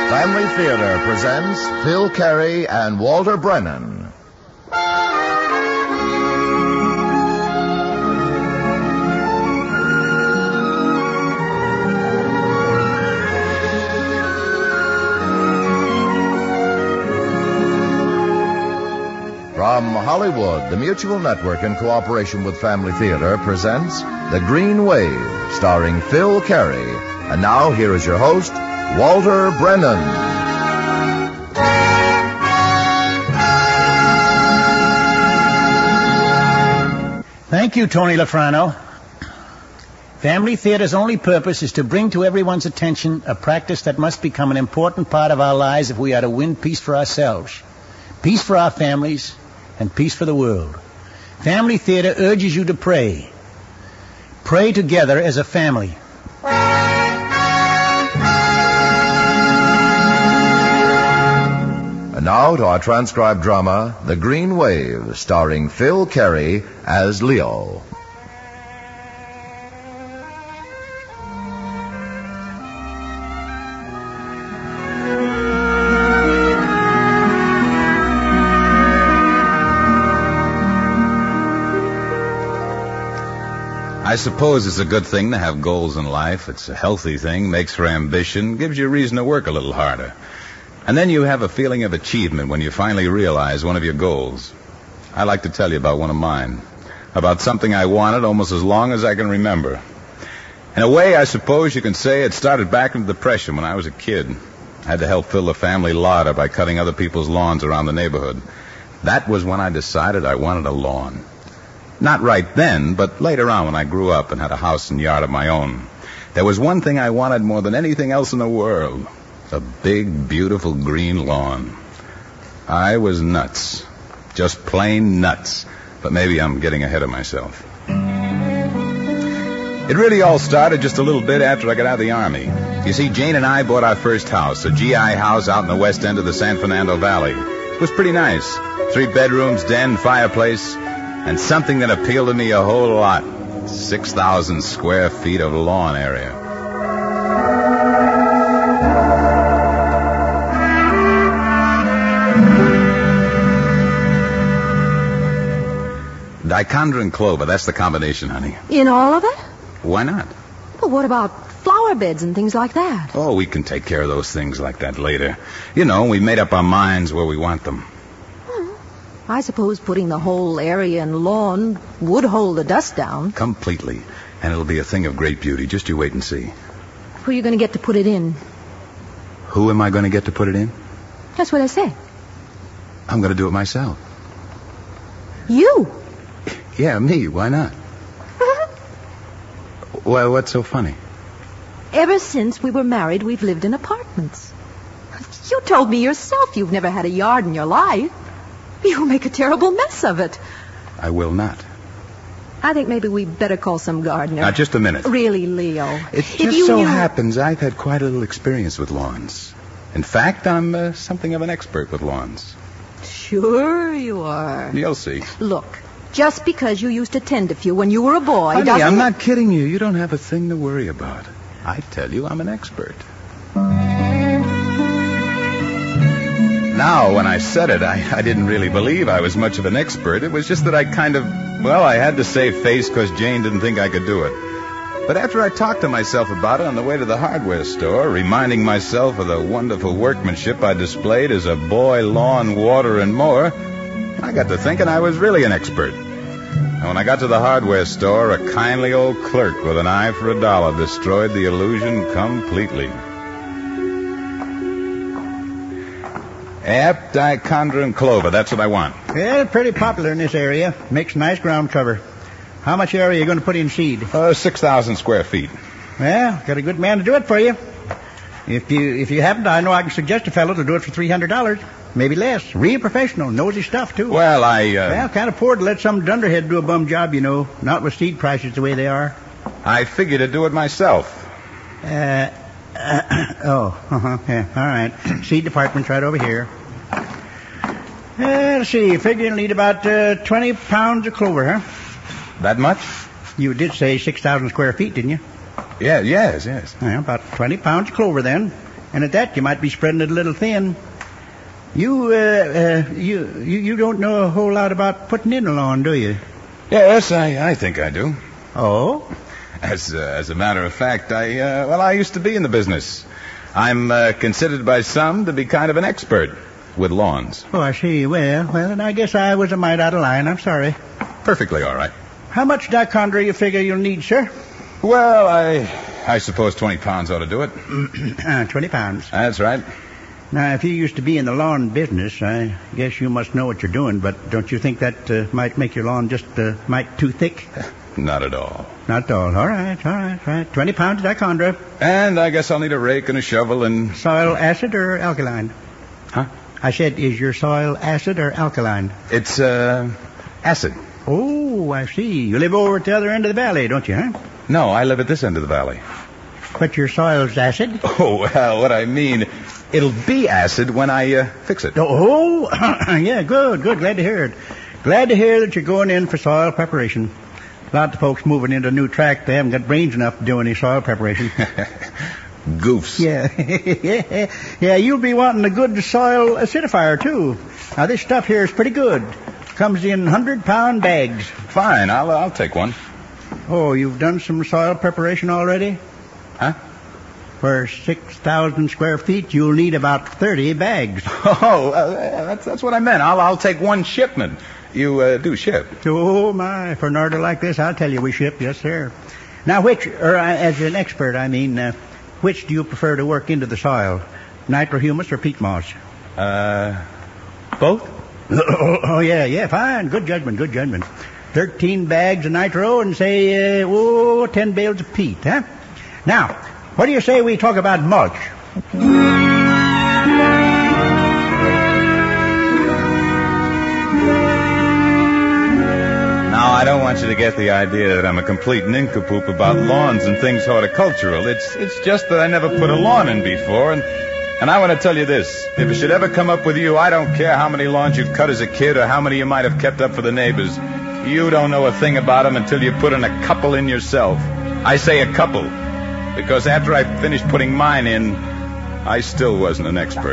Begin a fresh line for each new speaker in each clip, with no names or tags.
Family Theater presents Phil Carey and Walter Brennan. From Hollywood, the Mutual Network, in cooperation with Family Theater, presents The Green Wave, starring Phil Carey. And now, here is your host, Walter Brennan.
Thank you, Tony Lafrano. Family Theater's only purpose is to bring to everyone's attention a practice that must become an important part of our lives if we are to win peace for ourselves, peace for our families, and peace for the world. Family Theater urges you to pray. Pray together as a family.
And now to our transcribed drama, The Green Wave, starring Phil Carey as Leo.
I suppose it's a good thing to have goals in life. It's a healthy thing, makes for ambition, gives you a reason to work a little harder. And then you have a feeling of achievement when you finally realize one of your goals. I like to tell you about one of mine, about something I wanted almost as long as I can remember. In a way, I suppose you can say it started back in the Depression when I was a kid. I had to help fill the family larder by cutting other people's lawns around the neighborhood. That was when I decided I wanted a lawn. Not right then, but later on when I grew up and had a house and yard of my own. There was one thing I wanted more than anything else in the world. A big, beautiful green lawn. I was nuts. Just plain nuts. But maybe I'm getting ahead of myself. It really all started just a little bit after I got out of the Army. You see, Jane and I bought our first house, a GI house out in the west end of the San Fernando Valley. It was pretty nice. 3 bedrooms, den, fireplace, and something that appealed to me a whole lot. 6,000 square feet of lawn area. Dichondra clover, that's the combination, honey.
In all of it?
Why not?
But what about flower beds and things like that?
Oh, we can take care of those things like that later. You know, we made up our minds where we want them.
I suppose putting the whole area in lawn would hold the dust down.
Completely. And it'll be a thing of great beauty. Just you wait and see.
Who are you going to get to put it in?
Who am I going to get to put it in?
That's what I said.
I'm going to do it myself.
You?
Yeah, me. Why not? Well, what's so funny?
Ever since we were married, we've lived in apartments. You told me yourself you've never had a yard in your life. You'll make a terrible mess of it.
I will not.
I think maybe we'd better call some gardener.
Now, just a minute.
Really, Leo.
It just so happens I've had quite a little experience with lawns. In fact, I'm something of an expert with lawns.
Sure you are.
You'll see.
Look, just because you used to tend a few when you were a boy
Honey,
doesn't...
I'm not kidding you. You don't have a thing to worry about. I tell you, I'm an expert. Now, when I said it, I didn't really believe I was much of an expert. It was just that I I had to save face because Jane didn't think I could do it. But after I talked to myself about it on the way to the hardware store, reminding myself of the wonderful workmanship I displayed as a boy, lawn, water, and mower, I got to thinking I was really an expert. And when I got to the hardware store, a kindly old clerk with an eye for $1 destroyed the illusion completely. Yep, Dichondra clover. That's what I want.
Yeah, pretty popular in this area. Makes nice ground cover. How much area are you going to put in seed?
6,000 square feet.
Well, got a good man to do it for you. If you happen to, I know I can suggest a fellow to do it for $300. Maybe less. Real professional. Knows his stuff, too.
Well,
Well, can't afford to let some dunderhead do a bum job, you know. Not with seed prices the way they are.
I figured to do it myself.
Yeah, all right. Seed department's right over here. Let's see. Figure you'll need about 20 pounds of clover, huh?
That much?
You did say 6,000 square feet, didn't you?
Yeah, yes.
Well, about 20 pounds of clover, then. And at that, you might be spreading it a little thin. You don't know a whole lot about putting in a lawn, do you?
Yes, I think I do.
Oh?
As a matter of fact, I used to be in the business. I'm considered by some to be kind of an expert with lawns.
Oh, I see. Well, then I guess I was a mite out of line. I'm sorry.
Perfectly all right.
How much dichondra you figure you'll need, sir?
Well, I suppose 20 pounds ought to do it.
20 pounds.
That's right.
Now, if you used to be in the lawn business, I guess you must know what you're doing, but don't you think that might make your lawn just mite too thick?
Not at all.
Not at all. All right. 20 pounds of dichondra.
And I guess I'll need a rake and a shovel and...
Soil acid or alkaline?
Huh?
I said, is your soil acid or alkaline?
It's, acid.
Oh, I see. You live over at the other end of the valley, don't you, huh?
No, I live at this end of the valley.
But your soil's acid?
Oh, well, what I mean, it'll be acid when I fix it.
Oh, yeah, good. Glad to hear it. Glad to hear that you're going in for soil preparation. A lot of folks moving into a new tract, they haven't got brains enough to do any soil preparation.
Goofs.
Yeah. Yeah, you'll be wanting a good soil acidifier, too. Now, this stuff here is pretty good. Comes in 100-pound bags.
Fine, I'll take one.
Oh, you've done some soil preparation already?
Huh?
For 6,000 square feet, you'll need about 30 bags.
Oh, that's what I meant. I'll take one shipment. You do ship?
Oh, my. For an order like this, I'll tell you we ship, yes, sir. Now, as an expert, I mean, which do you prefer to work into the soil? Nitrohumus or peat moss?
Both?
Oh, yeah, fine. Good judgment. 13 bags of nitro and say, 10 bales of peat, huh? Now, what do you say we talk about mulch?
Now, I don't want you to get the idea that I'm a complete nincompoop about lawns and things horticultural. It's just that I never put a lawn in before, and I want to tell you this. If it should ever come up with you, I don't care how many lawns you've cut as a kid or how many you might have kept up for the neighbors. You don't know a thing about them until you put in a couple in yourself. I say a couple, because after I finished putting mine in, I still wasn't an expert.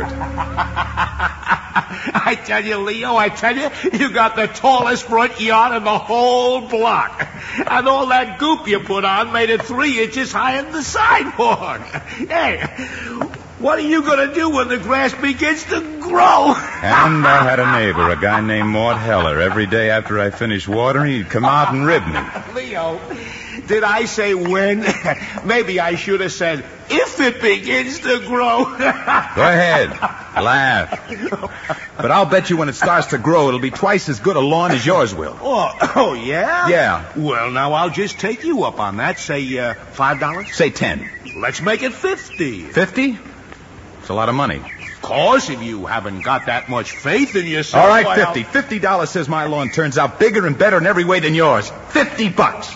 I tell you, Leo, you got the tallest front yard in the whole block. And all that goop you put on made it 3 inches higher than the sidewalk. Hey, what are you going to do when the grass begins to grow?
And I had a neighbor, a guy named Mort Heller. Every day after I finished watering, he'd come out and rib me.
Leo, did I say when? Maybe I should have said, if it begins to grow.
Go ahead. Laugh. But I'll bet you when it starts to grow, it'll be twice as good a lawn as yours will.
Oh, yeah?
Yeah.
Well, now I'll just take you up on that. Say, $5?
Say 10.
Let's make it 50.
50? It's a lot of money.
Of course, if you haven't got that much faith in yourself.
All right, 50. $50 says my lawn turns out bigger and better in every way than yours. $50.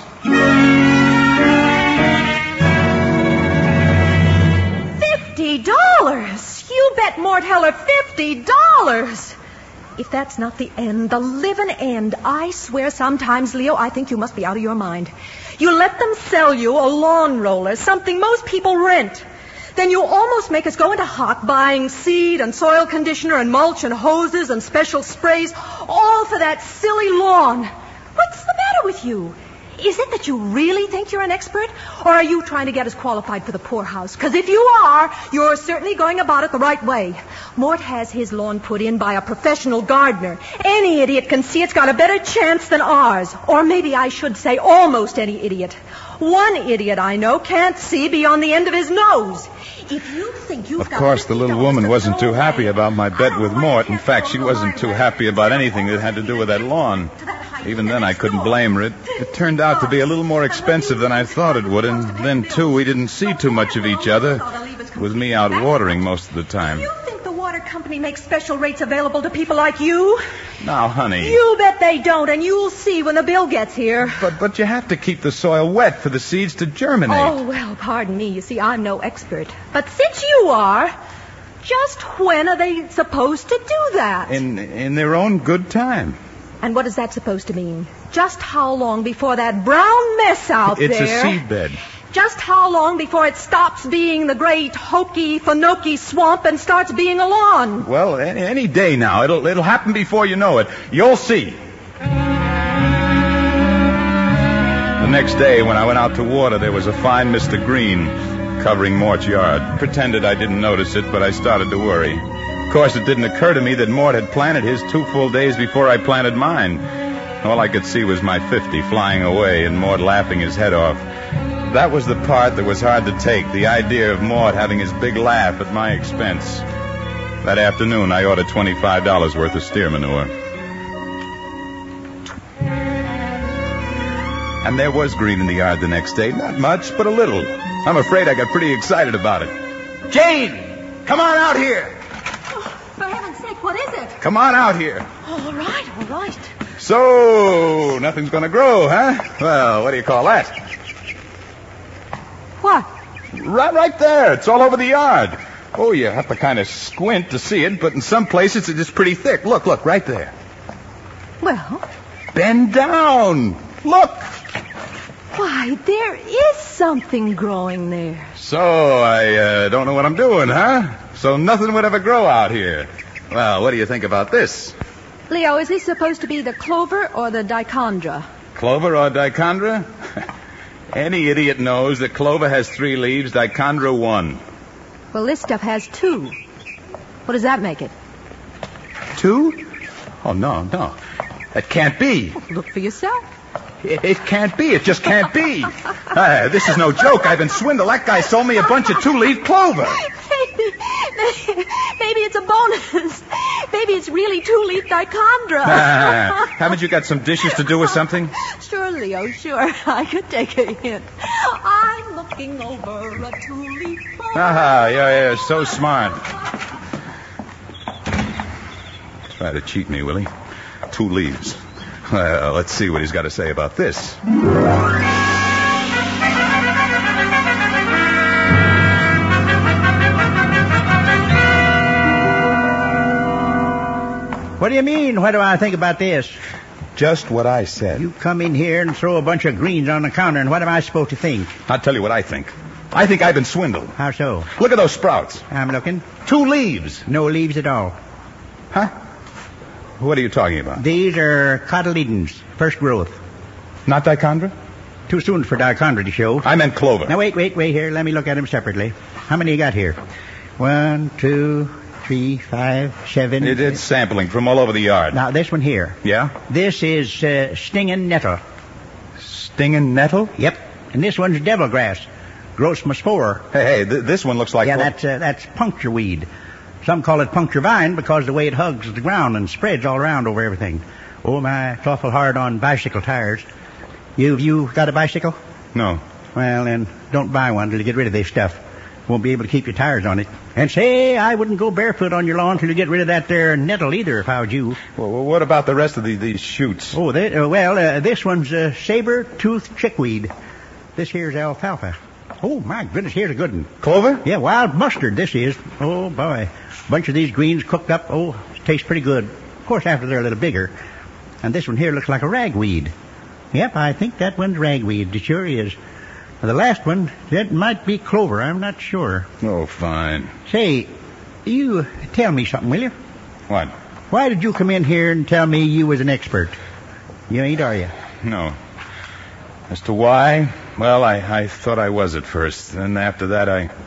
$50? You bet Mort Heller $50. If that's not the end, the living end, I swear sometimes, Leo, I think you must be out of your mind. You let them sell you a lawn roller, something most people rent. Then you almost make us go into hock buying seed and soil conditioner and mulch and hoses and special sprays, all for that silly lawn. What's the matter with you? Is it that you really think you're an expert? Or are you trying to get us qualified for the poorhouse? Because if you are, you're certainly going about it the right way. Mort has his lawn put in by a professional gardener. Any idiot can see it's got a better chance than ours. Or maybe I should say almost any idiot. One idiot I know can't see beyond the end of his nose. If you think you've got...
Of course, the little woman wasn't too happy about my bet with Mort. In fact, she wasn't too happy about anything that had to do with that lawn. Even then, I couldn't blame her. It turned out to be a little more expensive than I thought it would, and then, too, we didn't see too much of each other, with me out watering most of the time.
You think the water company makes special rates available to people like you?
Now, honey...
You bet they don't, and you'll see when the bill gets here.
But you have to keep the soil wet for the seeds to germinate.
Oh, well, pardon me. You see, I'm no expert. But since you are, just when are they supposed to do that?
In their own good time.
And what is that supposed to mean? Just how long before that brown mess out there...
It's a seedbed.
Just how long before it stops being the great hokey-fanoky swamp and starts being a lawn?
Well, any day now. It'll happen before you know it. You'll see. The next day, when I went out to water, there was a fine Mr. Green covering Mort's yard. Pretended I didn't notice it, but I started to worry. Of course, it didn't occur to me that Mort had planted his 2 full days before I planted mine. All I could see was my 50 flying away and Mort laughing his head off. That was the part that was hard to take, the idea of Mort having his big laugh at my expense. That afternoon, I ordered $25 worth of steer manure. And there was green in the yard the next day. Not much, but a little. I'm afraid I got pretty excited about it.
Jane, come on out here.
Oh, for heaven's sake, what is it?
Come on out here.
All right.
So, nothing's going to grow, huh? Well, what do you call that?
What?
Right there. It's all over the yard. Oh, you have to kind of squint to see it, but in some places it's pretty thick. Look, right there.
Well?
Bend down. Look.
Why, there is something growing there.
So, I don't know what I'm doing, huh? So nothing would ever grow out here. Well, what do you think about this?
Leo, is this supposed to be the clover or the dichondra?
Clover or dichondra? Any idiot knows that clover has 3 leaves, dichondra 1.
Well, this stuff has 2. What does that make it?
2? Oh, no. That can't be.
Look for yourself.
It can't be. It just can't be. This is no joke. I've been swindled. That guy sold me a bunch of 2-leaf clover.
Maybe it's a bonus. Maybe it's really 2-leaf dichondra.
Haven't you got some dishes to do with something?
Sure, Leo, sure. I could take a hint. I'm looking over a 2-leaf clover.
Yeah, so smart. Try to cheat me, will he? 2 leaves. Well, let's see what he's got to say about this.
What do you mean, what do I think about this?
Just what I said.
You come in here and throw a bunch of greens on the counter, and what am I supposed to think?
I'll tell you what I think. I think I've been swindled.
How so?
Look at those sprouts.
I'm looking.
2 leaves.
No leaves at all.
Huh? What are you talking about?
These are cotyledons, first growth.
Not dichondra?
Too soon for dichondra to show.
I meant clover.
Now, wait here. Let me look at them separately. How many you got here? 1, 2, 3, 5, 7...
It's sampling from all over the yard.
Now, this one here.
Yeah?
This is stinging nettle.
Stinging nettle?
Yep. And this one's devil grass. Grossma spore.
Hey, this one looks like...
Yeah, that's puncture weed. Some call it puncture vine because the way it hugs the ground and spreads all around over everything. Oh, my, it's awful hard on bicycle tires. You got a bicycle?
No.
Well, then, don't buy one till you get rid of this stuff. Won't be able to keep your tires on it. And say, I wouldn't go barefoot on your lawn till you get rid of that there nettle either if I was you.
Well, what about the rest of these shoots?
Oh, this one's saber-toothed chickweed. This here's alfalfa. Oh, my goodness, here's a good one.
Clover?
Yeah, wild mustard, this is. Oh, boy. Bunch of these greens cooked up. Oh, tastes pretty good. Of course, after they're a little bigger. And this one here looks like a ragweed. Yep, I think that one's ragweed. It sure is. The last one, that might be clover. I'm not sure.
Oh, fine.
Say, you tell me something, will you?
What?
Why did you come in here and tell me you was an expert? You ain't, are you?
No. As to why? Well, I thought I was at first. And after that,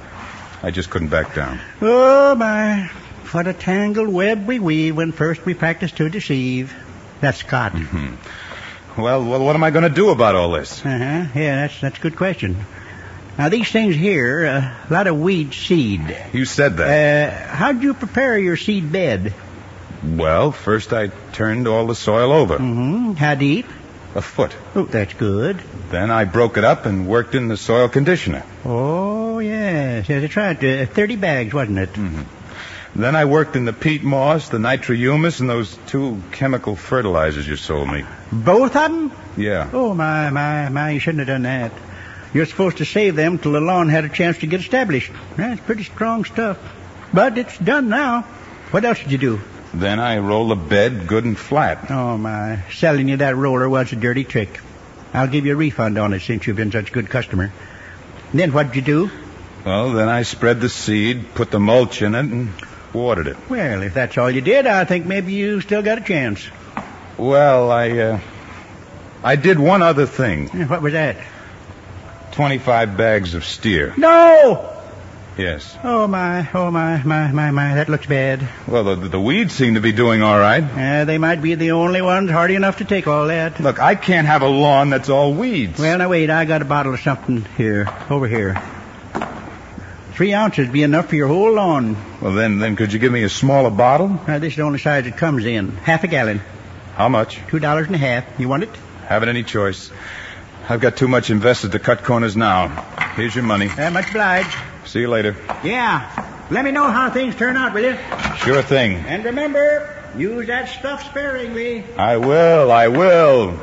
I just couldn't back down.
Oh, my. What a tangled web we weave when first we practice to deceive. That's Scott.
Mm-hmm. Well, what am I going to do about all this?
Uh-huh. Yeah, that's a good question. Now, these things here, a lot of weed seed.
You said that.
How'd you prepare your seed bed?
Well, first I turned all the soil over.
Mm-hmm. How deep?
A foot.
Oh, that's good.
Then I broke it up and worked in the soil conditioner.
Oh, yes. That's right. 30 bags, wasn't it?
Mm-hmm. Then I worked in the peat moss, the nitrohumus, and those 2 chemical fertilizers you sold me.
Both of them?
Yeah.
Oh, my, you shouldn't have done that. You're supposed to save them till the lawn had a chance to get established. That's pretty strong stuff. But it's done now. What else did you do?
Then I rolled the bed good and flat.
Oh, my. Selling you that roller was a dirty trick. I'll give you a refund on it since you've been such a good customer. Then what'd you do?
Well, then I spread the seed, put the mulch in it, and watered it.
Well, if that's all you did, I think maybe you still got a chance.
Well, I did one other thing.
What was that?
25 bags of steer.
No!
Yes.
Oh, my. That looks bad.
Well, the weeds seem to be doing all right.
They might be the only ones hardy enough to take all that.
Look, I can't have a lawn that's all weeds.
Well, now wait. I got a bottle of something here. Over here. 3 ounces be enough for your whole lawn.
Well, then could you give me a smaller bottle?
This is the only size it comes in. Half a gallon.
How much?
$2.50. You want it?
Haven't any choice. I've got too much invested to cut corners now. Here's your money.
Much obliged.
See you later.
Yeah. Let me know how things turn out, will you?
Sure thing.
And remember, use that stuff sparingly.
I will.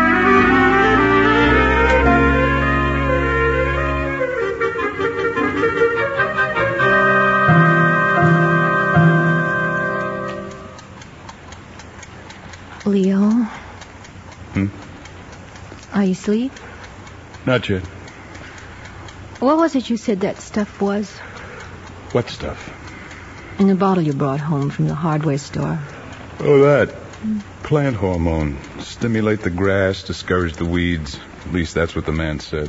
Leo? Are you asleep?
Not yet.
What was it you said that stuff was?
What stuff?
In the bottle you brought home from the hardware store.
Oh, that. Plant hormone. Stimulate the grass, discourage the weeds. At least that's what the man said.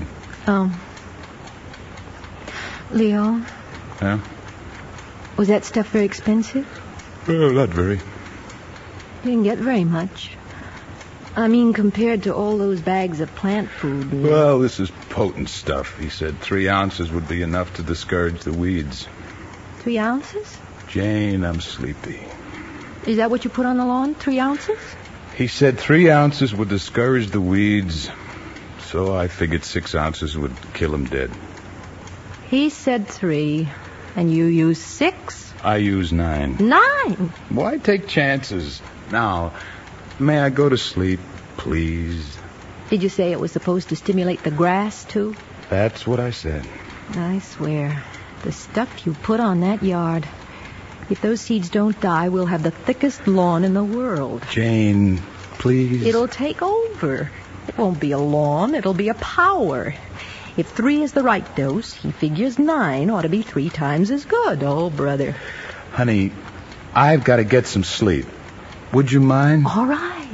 Leo?
Yeah?
Was that stuff very expensive?
Oh, not very.
Didn't get very much. I mean, compared to all those bags of plant food.
Well, this is potent stuff. He said 3 ounces would be enough to discourage the weeds.
3 ounces?
Jane, I'm sleepy.
Is that what you put on the lawn? 3 ounces?
He said 3 ounces would discourage the weeds, so I figured 6 ounces would kill him dead.
He said 3, and you used 6?
I used 9.
9?
Why take chances? Now, may I go to sleep, please?
Did you say it was supposed to stimulate the grass, too?
That's what I said.
I swear, the stuff you put on that yard. If those seeds don't die, we'll have the thickest lawn in the world.
Jane, please.
It'll take over. It won't be a lawn, it'll be a power. If 3 is the right dose, he figures 9 ought to be 3 times as good. Oh, brother.
Honey, I've got to get some sleep. Would you mind?
All right.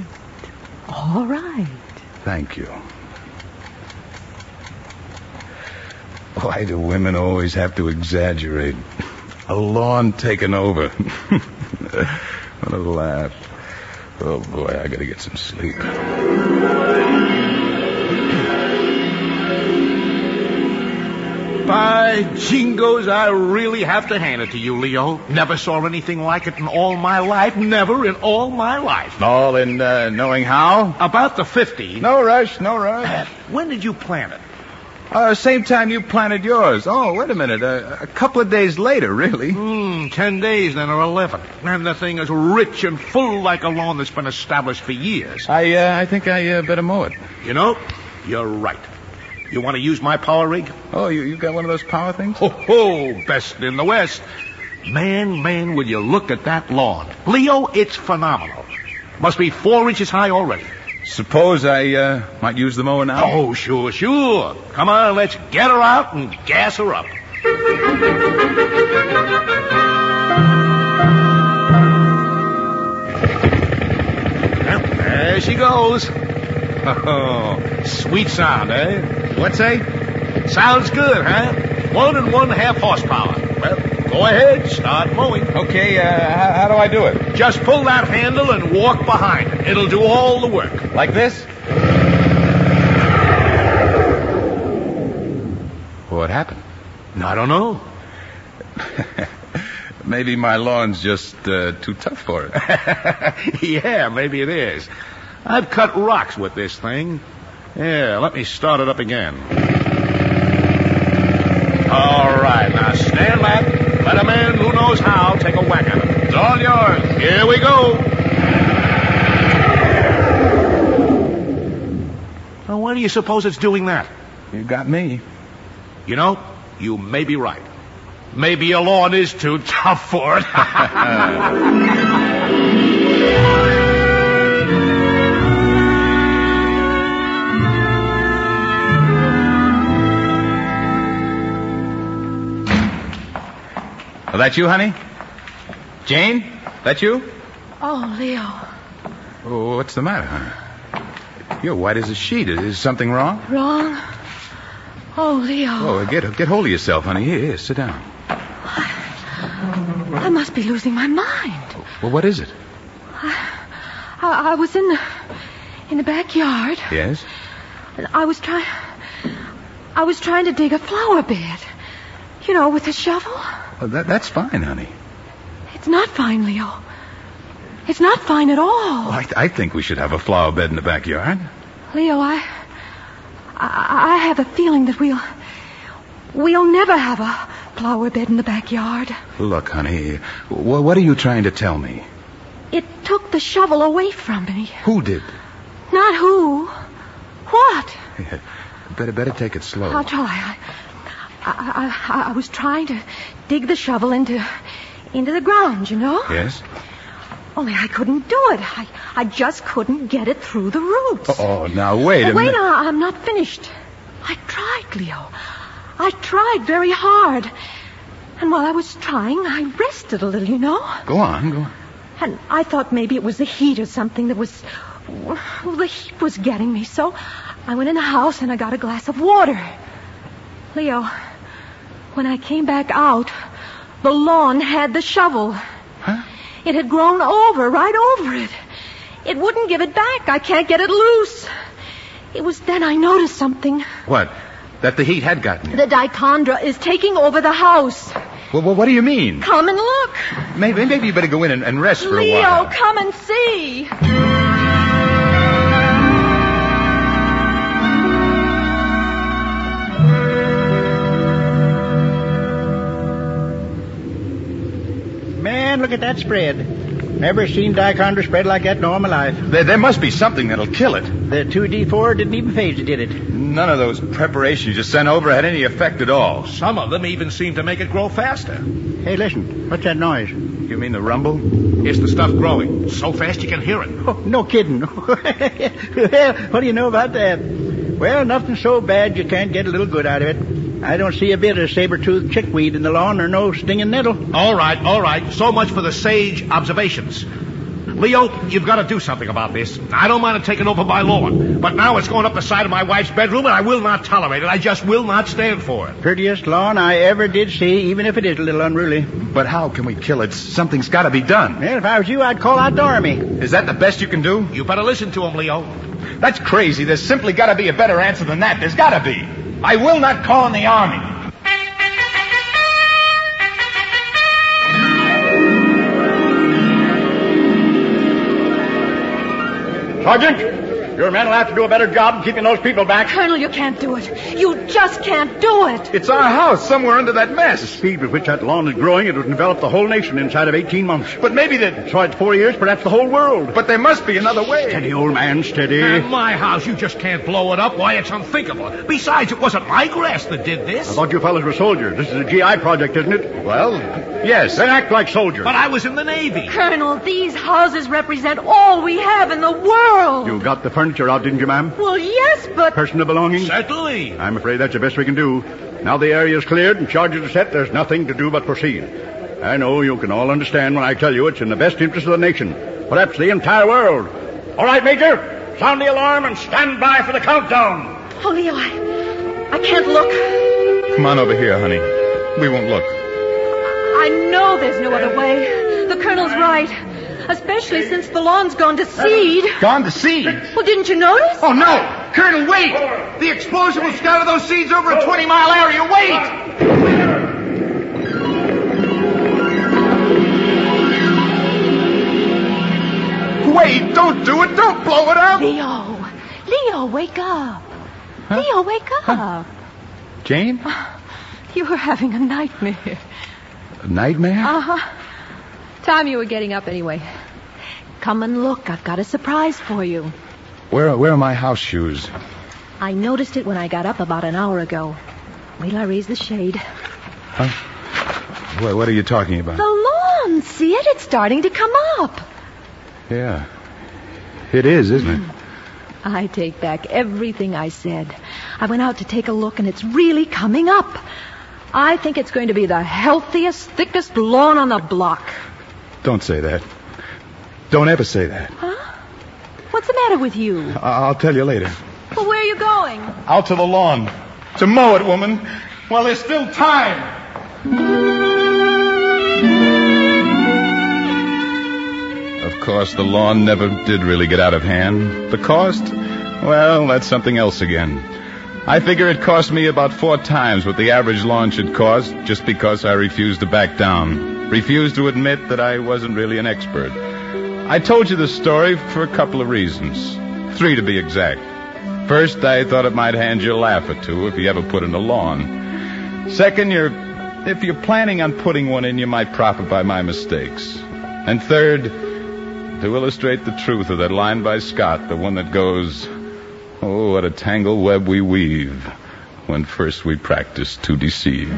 Thank you. Why do women always have to exaggerate? A lawn taken over. What a laugh. Oh, boy, I got to get some sleep.
By jingoes, I really have to hand it to you, Leo. Never saw anything like it in all my life. Never in all my life.
All in knowing how?
About the 50.
No rush.
When did you plant it?
Same time you planted yours. Oh, wait a minute. A couple of days later, really.
10 days then, or 11. And the thing is rich and full like a lawn that's been established for years.
I think I better mow it.
You know, you're right. You want to use my power rig?
Oh, you got one of those power things?
Ho, best in the West. Man, will you look at that lawn. Leo, it's phenomenal. Must be 4 inches high already.
Suppose I might use the mower now?
Oh, sure. Come on, let's get her out and gas her up. Well, there she goes. Oh, sweet sound, eh?
What's that?
Sounds good, huh? 1 1/2 horsepower. Well, go ahead, start mowing.
Okay, how do I do it?
Just pull that handle and walk behind it. It'll do all the work.
Like this? What happened?
I don't know.
Maybe my lawn's just too tough for it.
Yeah, maybe it is. I've cut rocks with this thing. Yeah, let me start it up again. All right, now stand back. Let a man who knows how take a whack at it. It's all yours. Here we go. Well, why do you suppose it's doing that?
You got me.
You know, you may be right. Maybe your lawn is too tough for it.
Oh, that you, honey? Jane? That you?
Oh, Leo.
Oh, what's the matter, honey? You're white as a sheet. Is something wrong?
Wrong? Oh, Leo.
Oh, get hold of yourself, honey. Here, sit down.
I must be losing my mind.
Well, what is it?
I was in the backyard.
Yes?
And I was trying to dig a flower bed. You know, with a shovel.
Well, that's fine, honey.
It's not fine, Leo. It's not fine at all.
Well, I think we should have a flower bed in the backyard.
Leo, I have a feeling that we'll never have a flower bed in the backyard.
Look, honey, what are you trying to tell me?
It took the shovel away from me.
Who did?
Not who. What?
Better take it slow.
I'll try. I was trying to dig the shovel into the ground, you know?
Yes?
Only I couldn't do it. I just couldn't get it through the roots.
Oh, now wait a minute.
Wait, I'm not finished. I tried, Leo. I tried very hard. And while I was trying, I rested a little, you know?
Go on.
And I thought maybe it was the heat or something that was... Well, the heat was getting me, so I went in the house and I got a glass of water. Leo, when I came back out, the lawn had the shovel.
Huh?
It had grown right over it. It wouldn't give it back. I can't get it loose. It was then I noticed something.
What? That the heat had gotten you?
The dichondra is taking over the house.
Well, what do you mean?
Come and look.
Maybe you better go in and rest for a
Leo,
while.
come and see.
Man, look at that spread. Never seen dichondra spread like that in all my life.
There must be something that'll kill it.
The 2D4 didn't even phase it, did it?
None of those preparations you sent over had any effect at all.
Some of them even seem to make it grow faster.
Hey, listen. What's that noise?
You mean the rumble?
It's the stuff growing. So fast you can hear it.
Oh, no kidding. Well, what do you know about that? Well, nothing so bad you can't get a little good out of it. I don't see a bit of saber-toothed chickweed in the lawn or no stinging nettle.
All right. So much for the sage observations. Leo, you've got to do something about this. I don't mind it taking over my lawn, but now it's going up the side of my wife's bedroom, and I will not tolerate it. I just will not stand for it.
Prettiest lawn I ever did see, even if it is a little unruly.
But how can we kill it? Something's got to be done.
Well, if I was you, I'd call out the army.
Is that the best you can do?
You better listen to him, Leo.
That's crazy. There's simply got to be a better answer than that. There's got to be. I will not call in the army.
Sergeant, your men will have to do a better job keeping those people back.
Colonel, you can't do it. You just can't do it.
It's our house somewhere under that
The
mess.
speed with which that lawn is growing, it would envelop the whole nation inside of 18 months.
But maybe
So it's 4 years, perhaps the whole world.
But there must be another way.
Steady, old man, steady.
And my house, you just can't blow it up. Why, it's unthinkable. Besides, it wasn't my grass that did
I
this.
thought you fellas were soldiers. This is a GI project, isn't it?
Well, yes.
Then act like soldiers.
But I was in the Navy.
Colonel, these houses represent all we have in the world.
You got the furniture out, didn't you, ma'am?
Well, yes, but...
Personal belongings?
Certainly.
I'm afraid that's the best we can do. Now the area is cleared and charges are set, there's nothing to do but proceed. I know you can all understand when I tell you it's in the best interest of the nation, perhaps the entire world. All right, Major, sound the alarm and stand by for the countdown.
Oh, Leo, I can't look.
Come on over here, honey. We won't look.
I know there's no other way. The Colonel's right. Especially since the lawn's gone to seed.
Gone to seed.
Well, didn't you notice?
Oh, no! Colonel, wait! The explosion will scatter those seeds over a 20-mile area. Wait! Wait! Don't do it! Don't blow it up!
Leo, wake up.
Huh?
Leo, wake up.
Jane?
You were having a nightmare.
A nightmare?
Uh-huh. Time you were getting up anyway. Come and look. I've got a surprise for you.
Where are my house shoes?
I noticed it when I got up about an hour ago. Wait till I raise the shade.
Huh? What are you talking about?
The lawn. See it? It's starting to come up.
Yeah. It is, isn't it?
I take back everything I said. I went out to take a look, and it's really coming up. I think it's going to be the healthiest, thickest lawn on the block.
Don't say that. Don't ever say that.
Huh? What's the matter with you?
I'll tell you later.
Well, where are you going?
Out to the lawn. To mow it, woman. Well, there's still time.
Of course, the lawn never did really get out of hand. The cost? Well, that's something else again. I figure it cost me about 4 times what the average lawn should cost just because I refused to back down. Refused to admit that I wasn't really an expert. I told you this story for a couple of reasons. 3 to be exact. First, I thought it might hand you a laugh or two if you ever put in a lawn. Second, if you're planning on putting one in, you might profit by my mistakes. And third, to illustrate the truth of that line by Scott, the one that goes, "Oh, what a tangled web we weave when first we practice to deceive."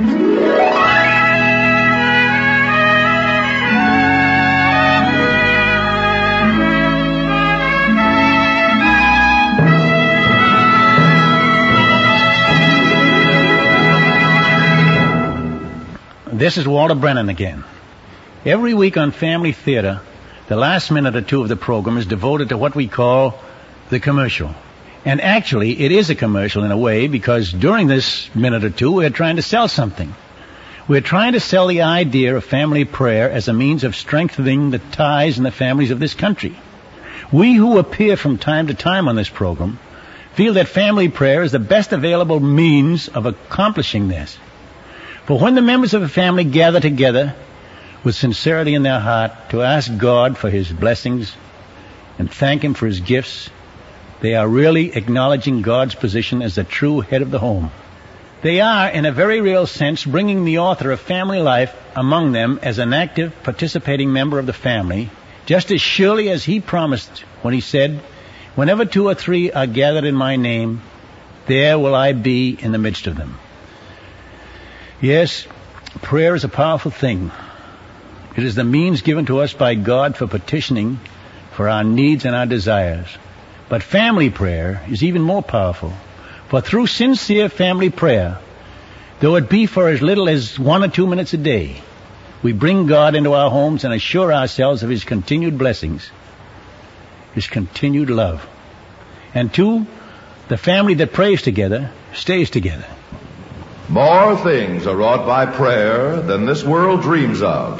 This is Walter Brennan again. Every week on Family Theater, the last minute or two of the program is devoted to what we call the commercial. And actually, it is a commercial in a way because during this minute or two, we're trying to sell something. We're trying to sell the idea of family prayer as a means of strengthening the ties in the families of this country. We who appear from time to time on this program feel that family prayer is the best available means of accomplishing this. For when the members of a family gather together with sincerity in their heart to ask God for His blessings and thank Him for His gifts, they are really acknowledging God's position as the true head of the home. They are, in a very real sense, bringing the author of family life among them as an active, participating member of the family, just as surely as He promised when He said, "Whenever 2 or 3 are gathered in my name, there will I be in the midst of them." Yes, prayer is a powerful thing. It is the means given to us by God for petitioning for our needs and our desires. But family prayer is even more powerful. For through sincere family prayer, though it be for as little as 1 or 2 minutes a day, we bring God into our homes and assure ourselves of His continued blessings, His continued love. And 2, the family that prays together stays together.
More things are wrought by prayer than this world dreams of.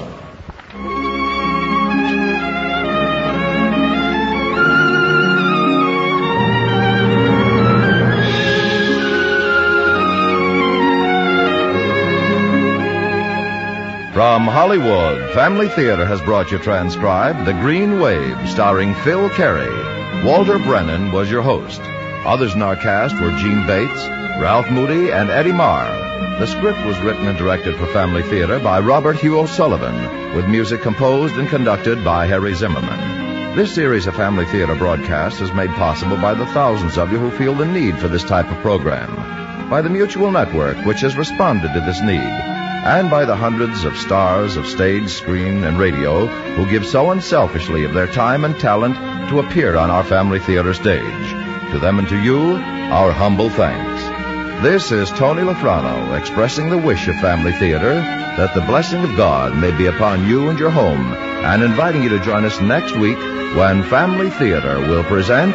From Hollywood, Family Theater has brought you transcribed The Green Wave, starring Phil Carey. Walter Brennan was your host. Others in our cast were Gene Bates, Ralph Moody, and Eddie Marr. The script was written and directed for Family Theater by Robert Hugh O'Sullivan, with music composed and conducted by Harry Zimmerman. This series of Family Theater broadcasts is made possible by the thousands of you who feel the need for this type of program, by the Mutual Network, which has responded to this need, and by the hundreds of stars of stage, screen, and radio who give so unselfishly of their time and talent to appear on our Family Theater stage. To them and to you, our humble thanks. This is Tony Lafrano expressing the wish of Family Theater that the blessing of God may be upon you and your home, and inviting you to join us next week when Family Theater will present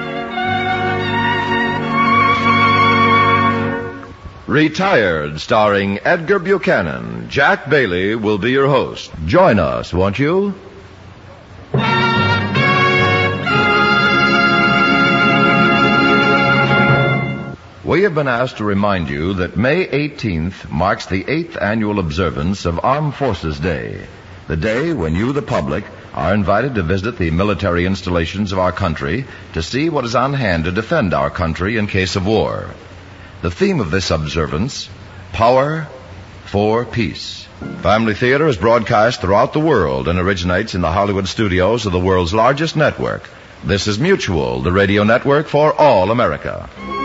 Retired, starring Edgar Buchanan. Jack Bailey will be your host. Join us, won't you? We have been asked to remind you that May 18th marks the 8th annual observance of Armed Forces Day, the day when you, the public, are invited to visit the military installations of our country to see what is on hand to defend our country in case of war. The theme of this observance, Power for Peace. Family Theater is broadcast throughout the world and originates in the Hollywood studios of the world's largest network. This is Mutual, the radio network for all America.